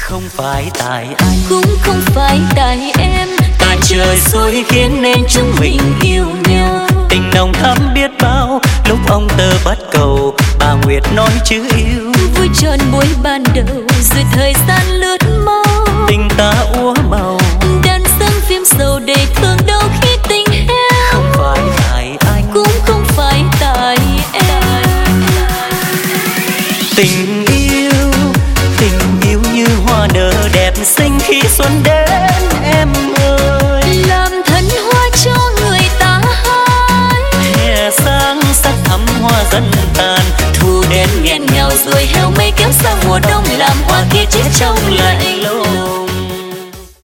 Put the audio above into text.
Không phải tại anh, cũng không phải tại em, tại trời xui khiến nên chúng mình yêu nhau. Tình nồng thắm biết bao, lúc ông tơ bắt cầu, bà Nguyệt nói chữ yêu. Vui tròn buổi ban đầu, rồi thời gian lướt mau. Tình ta úa màu, đàn dương phim sầu đầy thương đau khi tình heo. không phải tại anh, cũng không phải tại em. Tình yêu như hoa nở đẹp xinh khi xuân đến em ơi. Làm thân hoa cho người ta hái. Hè sáng sắc thắm hoa dần tàn, Thu đến nghẹn ngào rồi heo mây kéo sang mùa đông, làm hoa kia chết trong lại